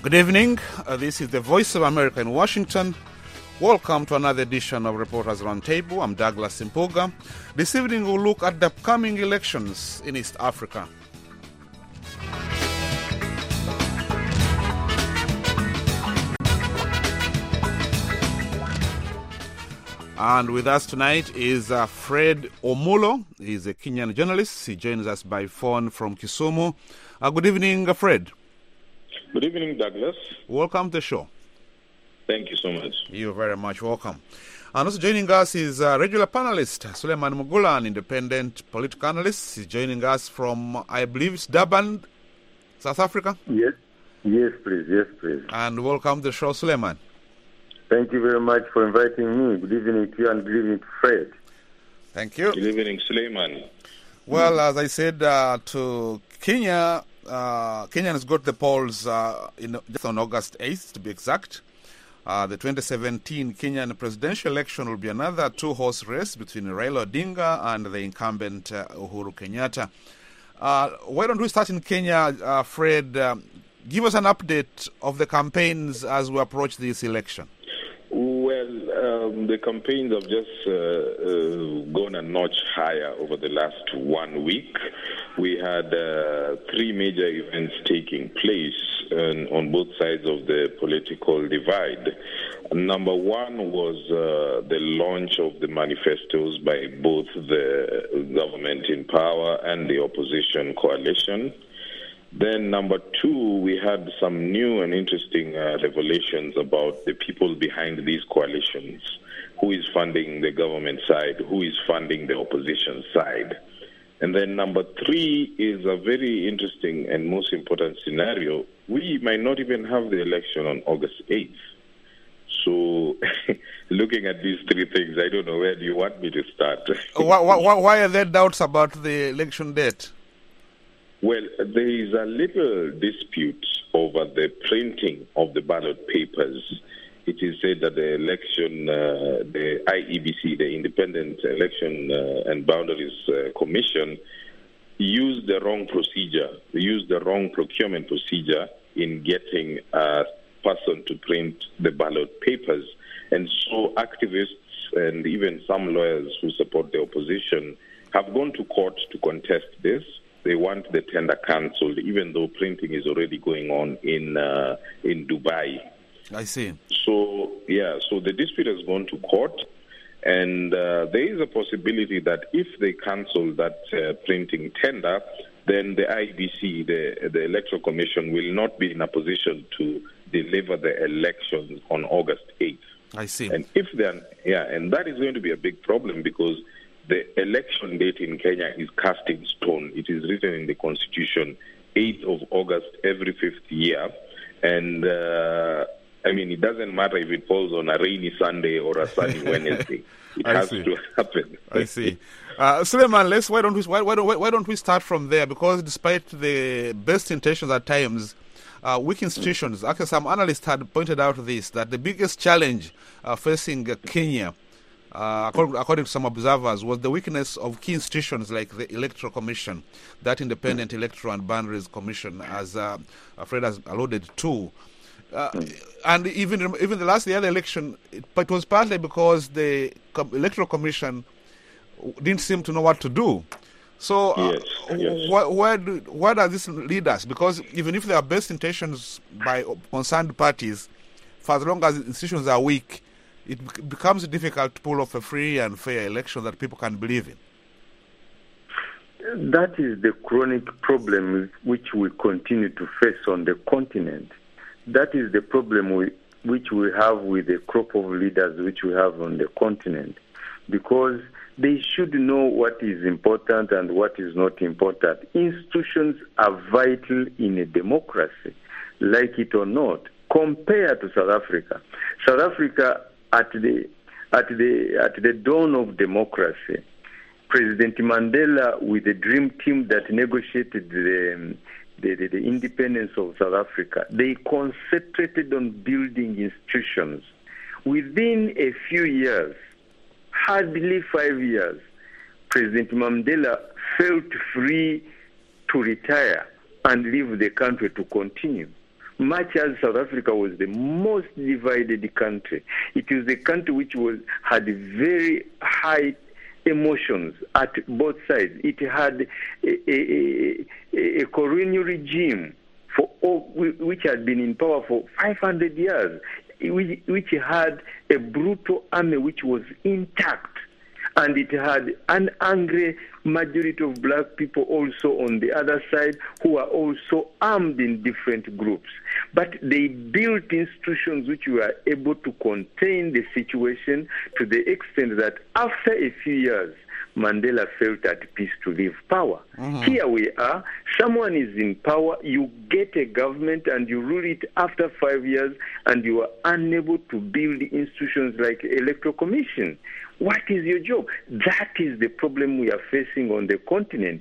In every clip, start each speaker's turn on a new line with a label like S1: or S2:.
S1: Good evening. This is the Voice of America in Washington. Welcome to another edition of Reporters Roundtable. I'm Douglas Impuga. This evening we'll look at the upcoming elections in East Africa. And with us tonight is Fred Omulo. He's a Kenyan journalist. He joins us by phone from Kisumu. Good evening, Fred.
S2: Good evening, Douglas.
S1: Welcome to the show.
S2: Thank you so much.
S1: You're very much welcome. And also joining us is regular panelist Suleiman Mugula, an independent political analyst. He's joining us from, I believe it's Durban, South Africa?
S3: Yes, please.
S1: And welcome to the show, Suleiman.
S3: Thank you very much for inviting me. Good evening to you and good evening to Fred.
S1: Thank you.
S2: Good evening, Suleiman.
S1: Well, as I said to Kenya, Kenyans got the polls just on August 8th, to be exact. The 2017 Kenyan presidential election will be another two-horse race between Raila Odinga and the incumbent Uhuru Kenyatta. Why don't we start in Kenya, Fred? Give us an update of the campaigns as we approach this election.
S2: Well, the campaigns have just gone a notch higher over the last 1 week. We had three major events taking place on both sides of the political divide. Number one was the launch of the manifestos by both the government in power and the opposition coalition. Then number two, we had some new and interesting revelations about the people behind these coalitions. Who is funding the government side? Who is funding the opposition side? And then number three is a very interesting and most important scenario. We might not even have the election on August 8th. So looking at these three things, I don't know, where do you want me to start?
S1: Why are there doubts about the election date?
S2: Well, there is a little dispute over the printing of the ballot papers. It is said that the election, the IEBC, the Independent Election and Boundaries Commission, used the wrong procedure, used the wrong procurement procedure in getting a person to print the ballot papers. And so activists and even some lawyers who support the opposition have gone to court to contest this. They want the tender cancelled, even though printing is already going on in Dubai.
S1: I see.
S2: So the dispute has gone to court, and there is a possibility that if they cancel that printing tender, then the IBC, the Electoral Commission, will not be in a position to deliver the elections on August 8th.
S1: I see.
S2: And and that is going to be a big problem because the election date in Kenya is cast in stone. It is written in the Constitution, 8th of August every fifth year. And, it doesn't matter if it falls on a rainy Sunday or a sunny Wednesday. It has to happen.
S1: I see. Suleiman, why don't we start from there? Because despite the best intentions at times, weak institutions, actually some analysts had pointed out this, that the biggest challenge facing Kenya, according to some observers, was the weakness of key institutions like the Electoral Commission, that Independent Electoral and Boundaries Commission, as Fred has alluded to. And even the other election, it was partly because the Electoral Commission didn't seem to know what to do. So
S2: yes.
S1: Where does this lead us? Because even if there are best intentions by concerned parties, for as long as institutions are weak, it becomes difficult to pull off a free and fair election that people can believe in.
S3: That is the chronic problem which we continue to face on the continent. That is the problem which we have with the crop of leaders which we have on the continent, because they should know what is important and what is not important. Institutions are vital in a democracy, like it or not. Compared to South Africa, at the dawn of democracy, President Mandela, with the dream team that negotiated the independence of South Africa, they concentrated on building institutions. Within a few years, hardly 5 years, President Mandela felt free to retire and leave the country to continue. much as South Africa was the most divided country. It is a country which had very high emotions at both sides. It had a colonial regime which had been in power for 500 years, which had a brutal army which was intact. And it had an angry majority of black people also on the other side who are also armed in different groups. But they built institutions which were able to contain the situation to the extent that after a few years, Mandela felt at peace to leave power. Mm-hmm. Here we are, someone is in power, you get a government and you rule it after 5 years and you are unable to build institutions like Electoral Commission. What is your job? That is the problem we are facing on the continent.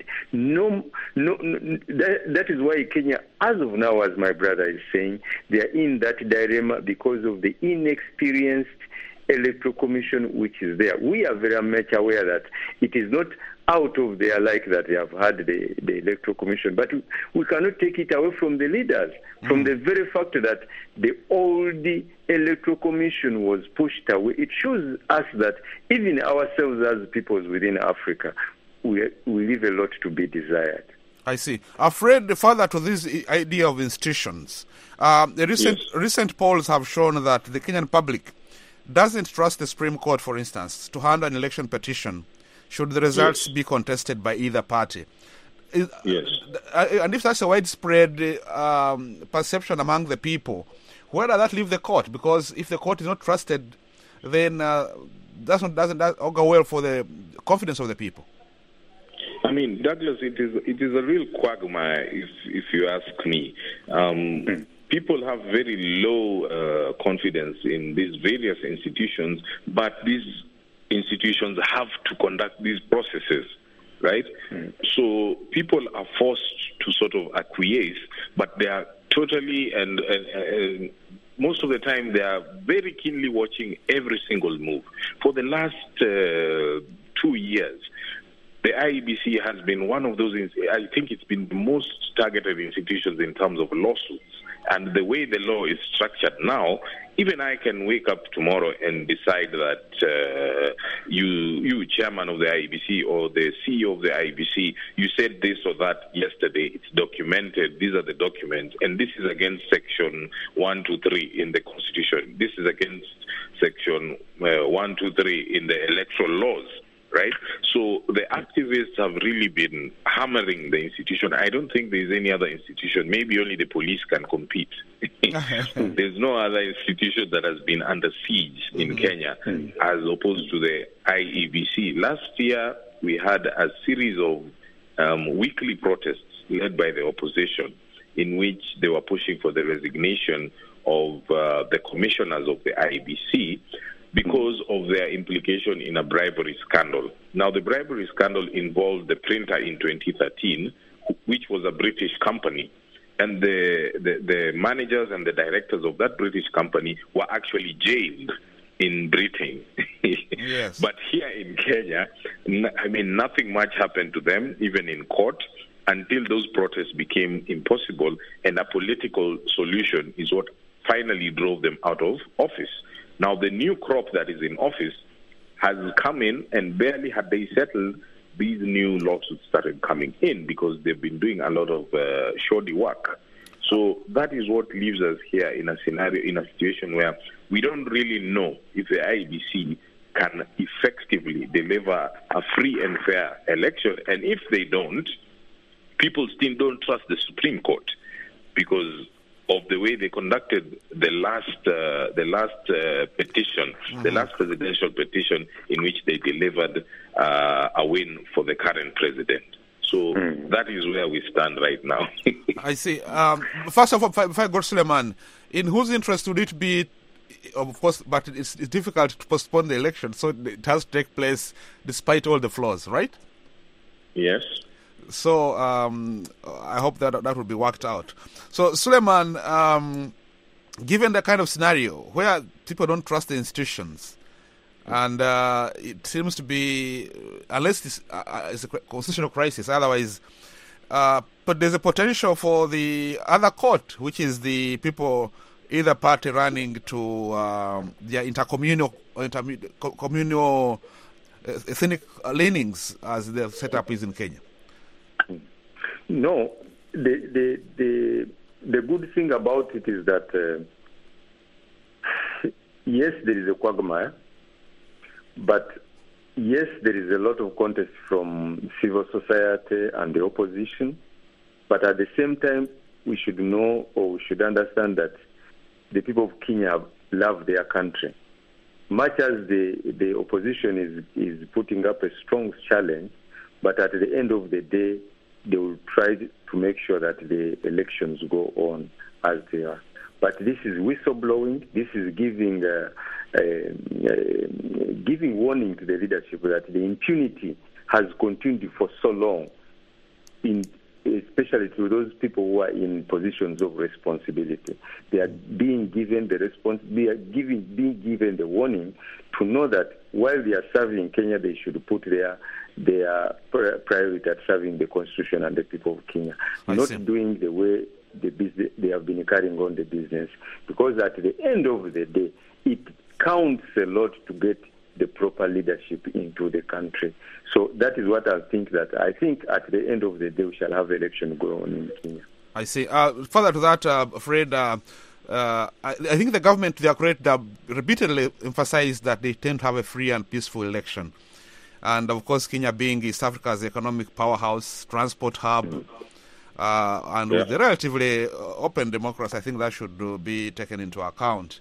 S3: That is why Kenya, as of now, as my brother is saying, they are in that dilemma because of the inexperienced Electoral Commission which is there. We are very much aware that it is not out of their like that they have had the Electoral Commission, but we cannot take it away from the leaders, from the very fact that the old Electoral Commission was pushed away. It shows us that even ourselves as peoples within Africa, we leave a lot to be desired.
S1: I see. Fred, further to this idea of institutions, recent polls have shown that the Kenyan public doesn't trust the Supreme Court, for instance, to handle an election petition should the results be contested by either party.
S2: Yes.
S1: And if that's a widespread perception among the people, where does that leave the court? Because if the court is not trusted, then doesn't go well for the confidence of the people.
S2: I mean, Douglas, it is a real quagmire, if you ask me. People have very low confidence in these various institutions, but these institutions have to conduct these processes, right? So people are forced to sort of acquiesce, but they are totally and most of the time they are very keenly watching every single move. For the last 2 years, the IEBC has been one of those, I think it's been the most targeted institutions in terms of lawsuits. And the way the law is structured now, even I can wake up tomorrow and decide that you chairman of the IEBC or the CEO of the IEBC, you said this or that yesterday. It's documented. These are the documents. And this is against Section 123 in the Constitution. This is against Section 123 in the electoral laws. Right? So the activists have really been hammering the institution. I don't think there's any other institution. Maybe only the police can compete. There's no other institution that has been under siege in Kenya as opposed to the IEBC. Last year, we had a series of weekly protests led by the opposition in which they were pushing for the resignation of the commissioners of the IEBC because of their implication in a bribery scandal. Now, the bribery scandal involved the printer in 2013, which was a British company. And the managers and the directors of that British company were actually jailed in Britain.
S1: Yes.
S2: But here in Kenya, I mean, nothing much happened to them, even in court, until those protests became impossible, and a political solution is what finally drove them out of office. Now, the new crop that is in office has come in, and barely had they settled, these new lawsuits started coming in because they've been doing a lot of shoddy work. So that is what leaves us here in a scenario, in a situation where we don't really know if the IEBC can effectively deliver a free and fair election. And if they don't, people still don't trust the Supreme Court because of the way they conducted the last petition, the last presidential petition, in which they delivered a win for the current president. So that is where we stand right now.
S1: I see. First of all, if I go to Suleiman, in whose interest would it be, of course, but it's difficult to postpone the election, so it has to take place despite all the flaws, right?
S2: Yes.
S1: So I hope that will be worked out. So Suleiman, given the kind of scenario where people don't trust the institutions, and it seems to be, unless it's a constitutional crisis, otherwise But there's a potential for the other court, which is the people, either party running to their intercommunal ethnic leanings, as the setup is in Kenya.
S3: No, the good thing about it is that yes, there is a quagmire, but yes, there is a lot of contest from civil society and the opposition. But at the same time, we should know, or we should understand, that the people of Kenya love their country. Much as the opposition is putting up a strong challenge, but at the end of the day, they will try to make sure that the elections go on as they are. But this is whistleblowing. This is giving warning to the leadership that the impunity has continued for so long, especially to those people who are in positions of responsibility. They are being given being given the warning to know that while they are serving Kenya, they should put their priority at serving the Constitution and the people of Kenya, not doing the way they have been carrying on the business. Because at the end of the day, it counts a lot to get the proper leadership into the country. So that is what I think at the end of the day, we shall have election go on in Kenya.
S1: I see. Further to that, Fred, I think the government, they are correct, repeatedly emphasized that they tend to have a free and peaceful election. And of course, Kenya being East Africa's economic powerhouse, transport hub, and with a relatively open democracy, I think that should be taken into account.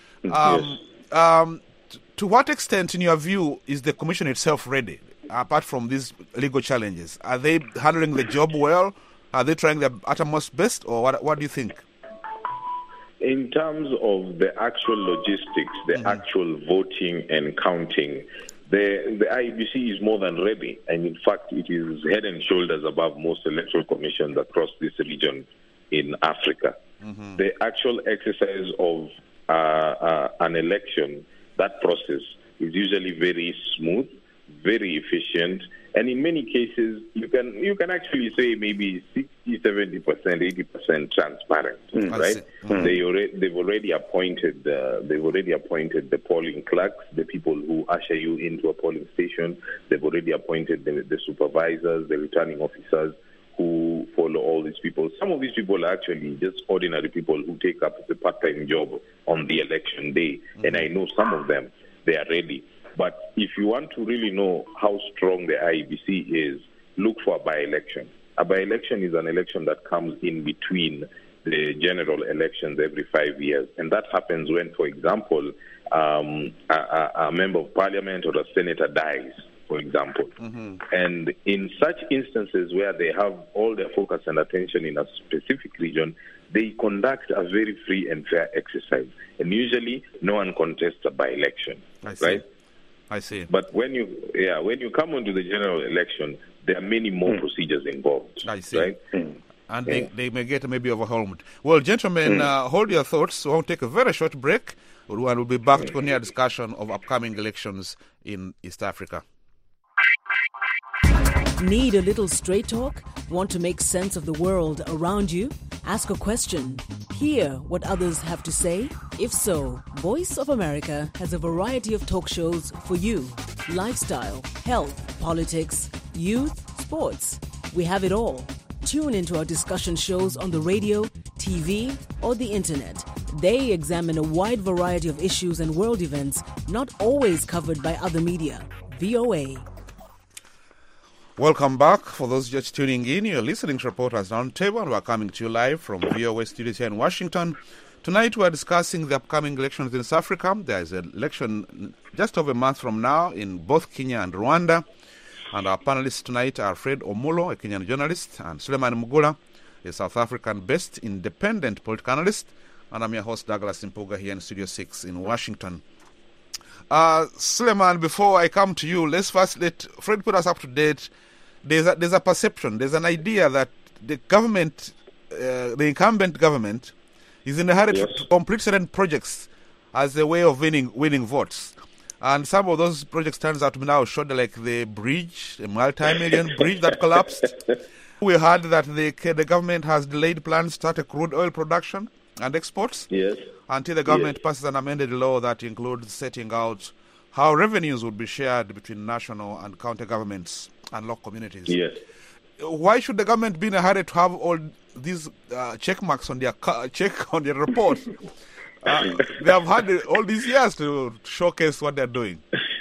S1: To what extent, in your view, is the Commission itself ready, apart from these legal challenges? Are they handling the job well? Are they trying their uttermost best? Or what do you think?
S2: In terms of the actual logistics, the actual voting and counting, the IEBC is more than ready. And in fact, it is head and shoulders above most electoral commissions across this region in Africa. The actual exercise of an election, that process is usually very smooth, very efficient, and in many cases you can actually say maybe 60, 70%, 80% transparent, right? They've already appointed the polling clerks, the people who usher you into a polling station. They've already appointed the supervisors, the returning officers who follow all these people. Some of these people are actually just ordinary people who take up the part-time job on the election day. And I know some of them, they are ready. But if you want to really know how strong the IEBC is, look for a by-election. A by-election is an election that comes in between the general elections every 5 years. And that happens when, for example, a member of parliament or a senator dies, for example. And in such instances where they have all their focus and attention in a specific region, they conduct a very free and fair exercise. And usually no one contests a by-election, right?
S1: I see.
S2: But when you come onto the general election, there are many more procedures involved.
S1: I see.
S2: Right?
S1: And they may get maybe overwhelmed. Well, gentlemen, hold your thoughts. We'll take a very short break, and we'll be back to continue a discussion of upcoming elections in East Africa.
S4: Need a little straight talk? Want to make sense of the world around you? Ask a question. Hear what others have to say? If so, Voice of America has a variety of talk shows for you. Lifestyle, health, politics, youth, sports. We have it all. Tune into our discussion shows on the radio, TV, or the internet. They examine a wide variety of issues and world events not always covered by other media. VOA.
S1: Welcome back. For those just tuning in, you're listening to Reporters Roundtable, and we're coming to you live from VOA studios here in Washington. Tonight we're discussing the upcoming elections in South Africa. There is an election just over a month from now in both Kenya and Rwanda. And our panelists tonight are Fred Omulo, a Kenyan journalist, and Suleiman Mugula, a South African-based independent political analyst. And I'm your host, Douglas Impuga, here in Studio 6 in Washington. Suleiman, before I come to you, let's first let Fred put us up to date. There's a perception, there's an idea that the government, the incumbent government, is in a hurry to complete certain projects as a way of winning votes. And some of those projects turns out to be now short, like the bridge, a multi-million bridge that collapsed. We heard that the government has delayed plans to start a crude oil production and exports until the government passes an amended law that includes setting out how revenues would be shared between national and county governments and local communities.
S2: Yes.
S1: Why should the government be in a hurry to have all these check marks on their check on their report? They have had all these years to showcase what they're doing.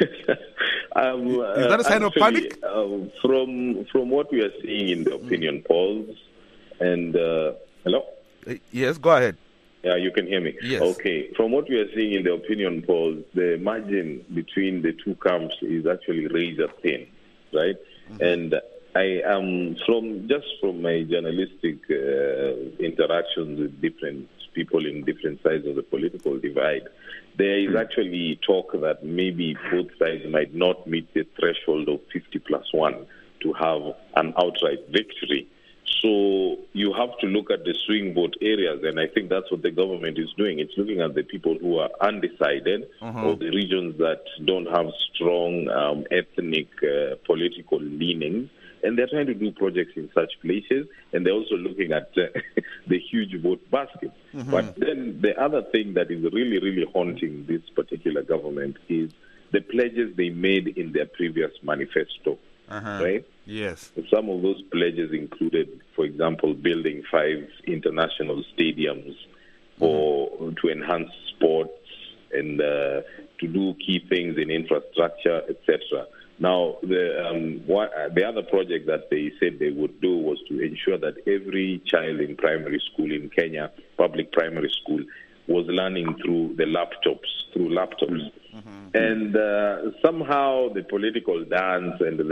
S1: Is that a sign of panic?
S2: From what we are seeing in the opinion polls, and hello?
S1: Yes, go ahead.
S2: Yeah, you can hear me.
S1: Yes.
S2: Okay. From what we are seeing in the opinion polls, the margin between the two camps is actually razor thin, right? Mm-hmm. And I am from my journalistic interactions with different people in different sides of the political divide, there is actually talk that maybe both sides might not meet the threshold of 50+1 to have an outright victory. So you have to look at the swing vote areas, and I think that's what the government is doing. It's looking at the people who are undecided or the regions that don't have strong ethnic political leanings, and they're trying to do projects in such places, and they're also looking at the huge vote basket. But then the other thing that is really, really haunting this particular government is the pledges they made in their previous manifesto, right?
S1: Yes.
S2: Some of those pledges included, for example, building 5 international stadiums to enhance sports and to do key things in infrastructure, etc. Now, the other project that they said they would do was to ensure that every child in primary school in Kenya, public primary school, was learning through laptops. And somehow the political dance and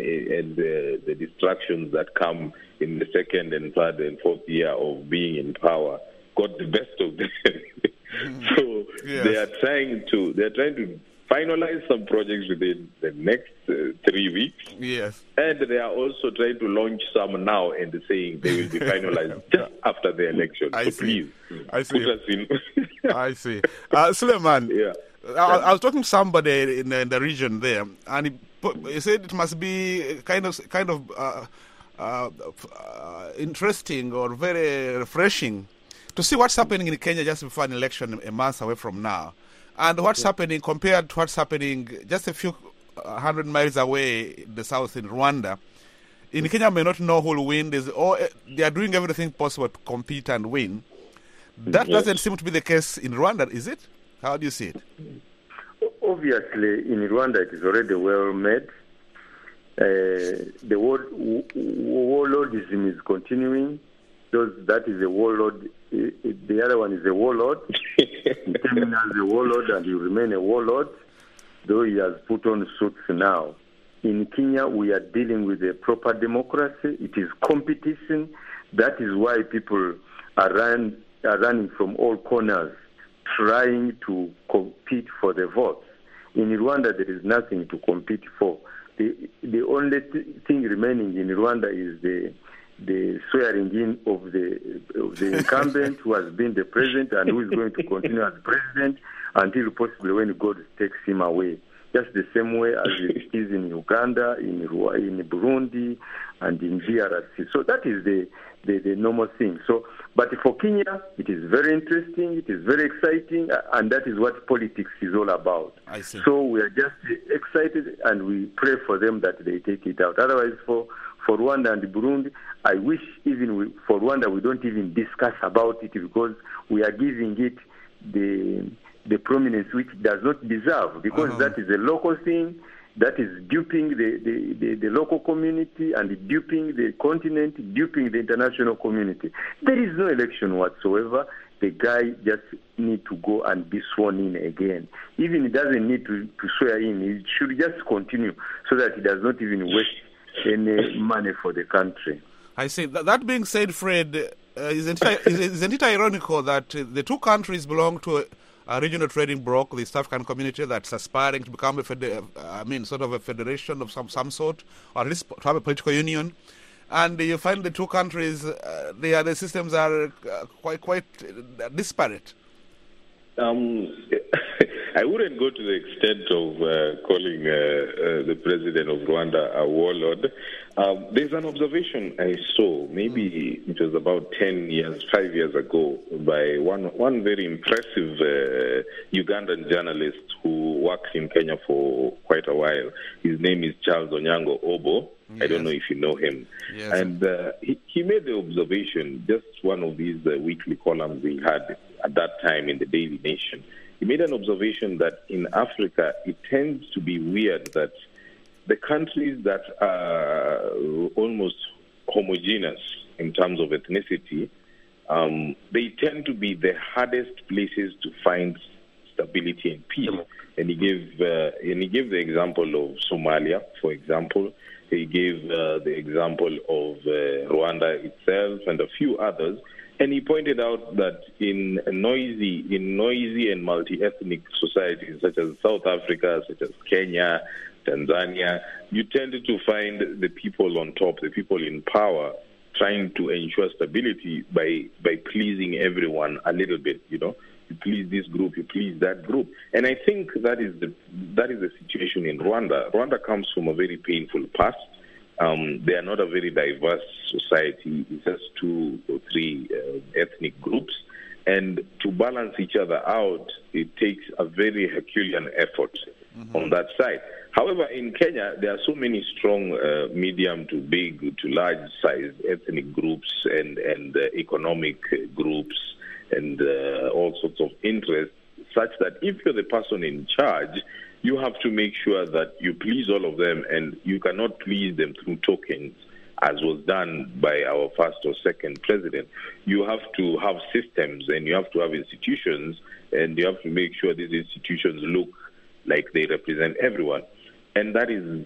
S2: the distractions that come in the second and third and fourth year of being in power got the best of them. So they are trying to finalize some projects within the next 3 weeks.
S1: Yes. And
S2: they are also trying to launch some now and saying they will be finalized just after the election. Please, put us in.
S1: I see. Suleiman, I was talking to somebody in the region there, and he said it must be kind of interesting or very refreshing to see what's happening in Kenya just before an election a month away from now. And what's happening compared to what's happening just a few 100 miles away in the south in Rwanda. In Kenya, may not know who will win. They are doing everything possible to compete and win. That doesn't seem to be the case in Rwanda, is it? How do you see it?
S3: Obviously, in Rwanda, it is already well made. The warlordism is continuing. That is a warlord. The other one is a warlord. He came in as a warlord and he will remain a warlord, though he has put on suits now. In Kenya, we are dealing with a proper democracy. It is competition. That is why people are running from all corners, trying to compete for the votes. In Rwanda, there is nothing to compete for. The only thing remaining in Rwanda is the swearing in of the incumbent who has been the president and who is going to continue as president until possibly when God takes him away. Just the same way as it is in Uganda, in Burundi, and in DRC. So that is the normal thing. So, but for Kenya, it is very interesting, it is very exciting, and that is what politics is all about.
S1: I see.
S3: So we are just excited, and we pray for them that they take it out. Otherwise, for Rwanda and Burundi, I wish for Rwanda we don't even discuss about it, because we are giving it the prominence which it does not deserve, because that is a local thing that is duping the local community and duping the continent, duping the international community. There is no election whatsoever. The guy just need to go and be sworn in again. Even he doesn't need to swear in. He should just continue so that he does not even waste any money for the country.
S1: I see. That being said, Fred, isn't it ironical that the two countries belong to a regional trading bloc, the East African Community, that's aspiring to become sort of a federation of some sort, or at least to have a political union, and you find the two countries, the systems are quite disparate.
S2: I wouldn't go to the extent of calling the president of Rwanda a warlord. There's an observation I saw, maybe it was about 5 years ago, by one very impressive Ugandan journalist who worked in Kenya for quite a while. His name is Charles Onyango Obo. Yes. I don't know if you know him. Yes. And he made the observation, just one of these weekly columns we had at that time in the Daily Nation. He made an observation that in Africa, it tends to be weird that the countries that are almost homogeneous in terms of ethnicity, they tend to be the hardest places to find stability and peace. And he gave the example of Somalia, for example. He gave the example of Rwanda itself and a few others. And he pointed out that in noisy and multi-ethnic societies such as South Africa, such as Kenya, Tanzania, you tended to find the people on top, the people in power, trying to ensure stability by pleasing everyone a little bit, you know. You please this group, you please that group. And I think that is the situation in Rwanda. Rwanda comes from a very painful past. They are not a very diverse society. It's just 2 or 3 ethnic groups. And to balance each other out, it takes a very Herculean effort on that side. However, in Kenya, there are so many strong medium to big to large-sized ethnic groups and economic groups and all sorts of interests, such that if you're the person in charge, you have to make sure that you please all of them, and you cannot please them through tokens, as was done by our first or second president. You have to have systems, and you have to have institutions, and you have to make sure these institutions look like they represent everyone. And that is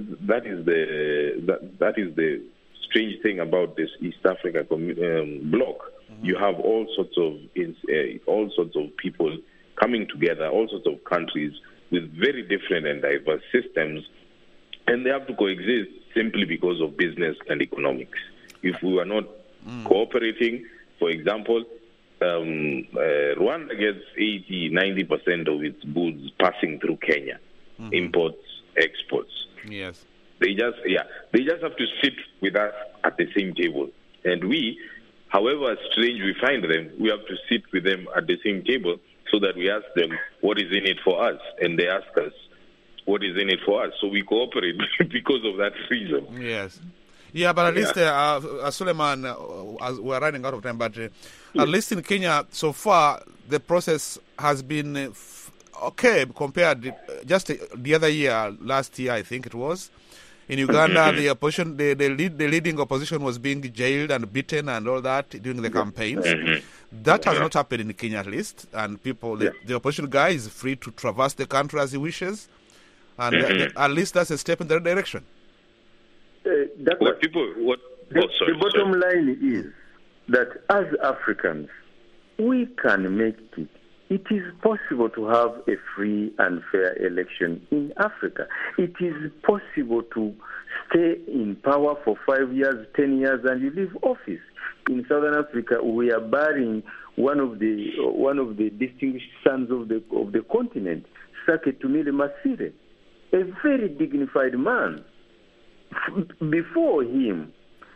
S2: the strange thing about this East Africa bloc. You have all sorts of people coming together, all sorts of countries with very different and diverse systems, and they have to coexist simply because of business and economics. If we are not cooperating, for example, Rwanda gets 80-90% of its goods passing through Kenya, imports, exports.
S1: Yes,
S2: they just have to sit with us at the same table, and we, however strange we find them, we have to sit with them at the same table, so that we ask them what is in it for us, and they ask us what is in it for us. So we cooperate because of that reason.
S1: Yes. Yeah, but at least, Suleiman, we're running out of time, but at least in Kenya, so far, the process has been okay compared just the other year, last year, I think it was. In Uganda, the opposition, the leading opposition was being jailed and beaten and all that during the campaigns. That has not happened in Kenya, at least. And people, the opposition guy is free to traverse the country as he wishes. And at least that's a step in the right direction.
S3: The bottom line is that as Africans, we can make it. It is possible to have a free and fair election in Africa. It is possible to stay in power for 5 years, 10 years, and you leave office. In Southern Africa, we are burying one of the distinguished sons of the continent, Saketumile Masire, a very dignified man. Before him,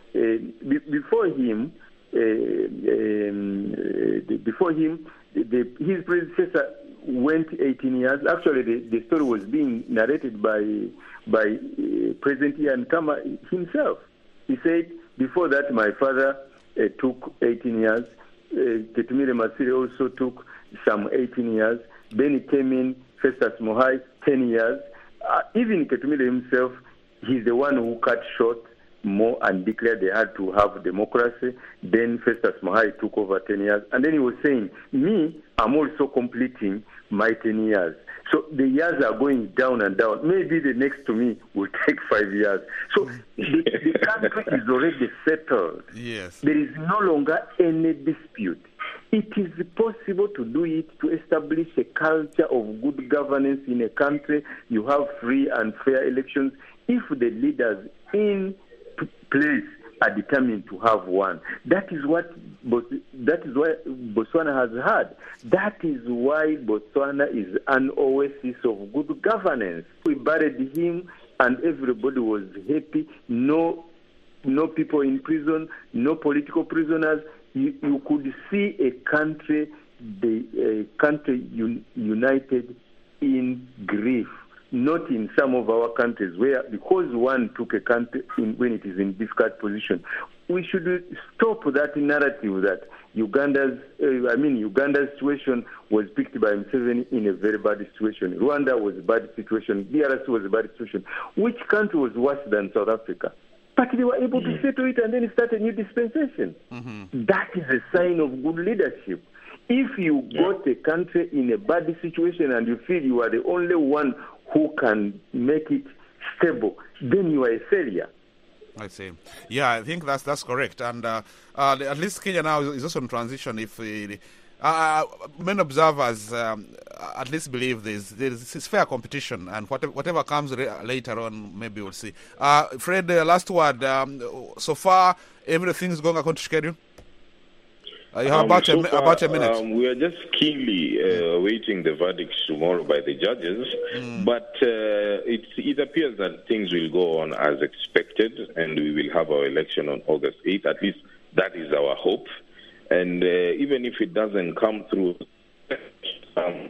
S3: his predecessor went 18 years. Actually, the story was being narrated by President Ian Kama himself. He said, before that, my father took 18 years. Ketumile Masire also took some 18 years. Then he came in, Festus Mohai, 10 years. Even Ketumile himself, he's the one who cut short more and declared they had to have democracy. Then Festus Mohai took over 10 years. And then he was saying, I'm also completing my 10 years. So the years are going down and down. Maybe the next to me will take 5 years. So the country is already settled.
S1: Yes.
S3: There is no longer any dispute. It is possible to do it, to establish a culture of good governance in a country. You have free and fair elections if the leaders in place are determined to have one. That is what Botswana has had. That is why Botswana is an oasis of good governance. We buried him and everybody was happy. No people in prison, no political prisoners. You could see a country united in grief. Not in some of our countries where, because one took a country when it is in difficult position, we should stop that narrative that Uganda's situation was picked by Museveni in a very bad situation. Rwanda was a bad situation. DRC was a bad situation. Which country was worse than South Africa? But they were able to settle it and then start a new dispensation. Mm-hmm. That is a sign of good leadership. If you got a country in a bad situation and you feel you are the only one who can make it stable, then you are a failure.
S1: I see. Yeah, I think that's correct. And at least Kenya now is also in transition. If many observers at least believe there's fair competition, and whatever comes later on, maybe we'll see. Fred, last word. So far, everything's going according to schedule? You have about a minute.
S2: We are just keenly awaiting the verdicts tomorrow by the judges, but it appears that things will go on as expected, and we will have our election on August 8th. At least that is our hope. And even if it doesn't come through, that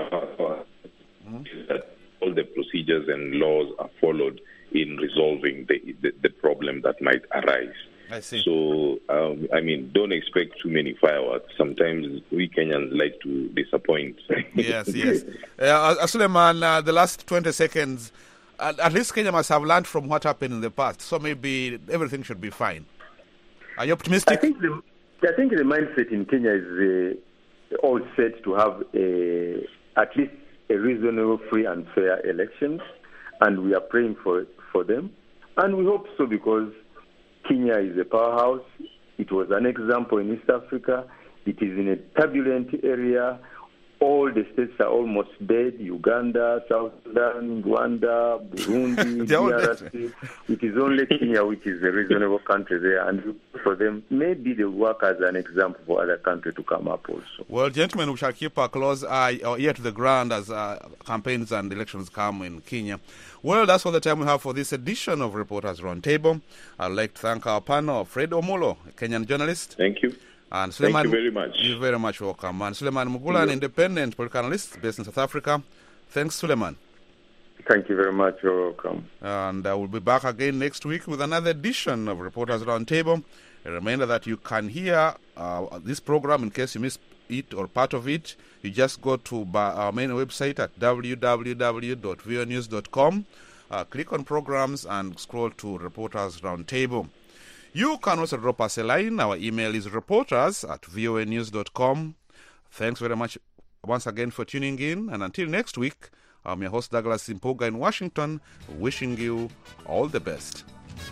S2: all the procedures and laws are followed in resolving the problem that might arise.
S1: I see.
S2: So, don't expect too many fireworks. Sometimes we Kenyans like to disappoint.
S1: Yes. Suleiman, the last 20 seconds, at least Kenya must have learned from what happened in the past, so maybe everything should be fine. Are you optimistic?
S3: I think the mindset in Kenya is all set to have at least a reasonable, free and fair elections, and we are praying for them. And we hope so, because Kenya is a powerhouse. It was an example in East Africa. It is in a turbulent area. All the states are almost dead. Uganda, South Sudan, Rwanda, Burundi, DRC. It is only Kenya which is a reasonable country there. And for them, maybe they work as an example for other countries to come up also.
S1: Well, gentlemen, we shall keep a close eye or ear to the ground as campaigns and elections come in Kenya. Well, that's all the time we have for this edition of Reporters Roundtable. I'd like to thank our panel, Fred Omulo, a Kenyan journalist.
S2: Thank you.
S1: And Suleiman,
S2: thank you very much.
S1: You're very much welcome. And Suleiman Mugula, an independent political analyst based in South Africa. Thanks, Suleiman.
S3: Thank you very much. You're welcome.
S1: And we'll be back again next week with another edition of Reporters Roundtable. A reminder that you can hear this program in case you missed it or part of it. You just go to our main website at www.voanews.com. Click on programs and scroll to Reporters Roundtable. You can also drop us a line. Our email is reporters@voanews.com. Thanks very much once again for tuning in. And until next week, I'm your host Douglas Simpoga in Washington, wishing you all the best.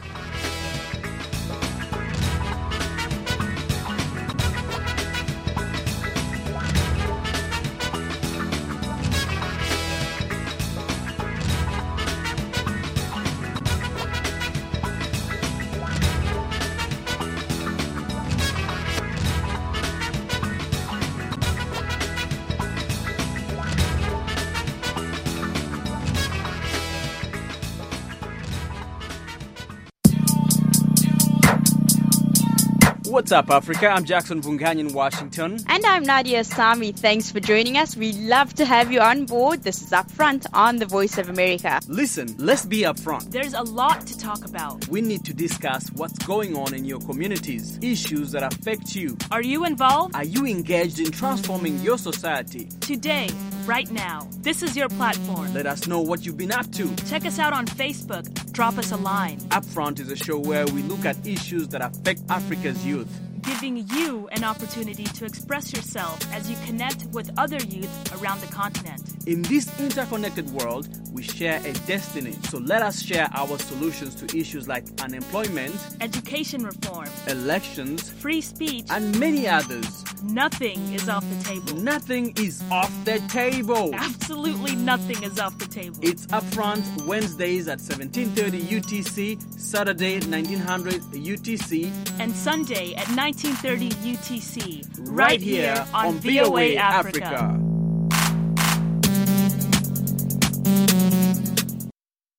S5: What's up, Africa? I'm Jackson Vunganya in Washington.
S6: And I'm Nadia Sami. Thanks for joining us. We love to have you on board. This is Upfront on the Voice of America.
S5: Listen, let's be upfront.
S4: There's a lot to talk about.
S5: We need to discuss what's going on in your communities, issues that affect you.
S4: Are you involved?
S5: Are you engaged in transforming your society?
S4: Today, right now, this is your platform.
S5: Let us know what you've been up to.
S4: Check us out on Facebook. Drop us a line.
S5: Upfront is a show where we look at issues that affect Africa's youth,
S4: giving you an opportunity to express yourself as you connect with other youth around the continent.
S5: In this interconnected world, we share a destiny. So let us share our solutions to issues like unemployment,
S4: education reform,
S5: elections,
S4: free speech,
S5: and many others.
S4: Nothing is off the table.
S5: Nothing is off the table.
S4: Absolutely nothing is off the table.
S5: It's Upfront Wednesdays at 17:30 UTC, Saturday at 1900 UTC,
S4: and Sunday at 19:30 UTC.
S5: Right here on VOA Africa.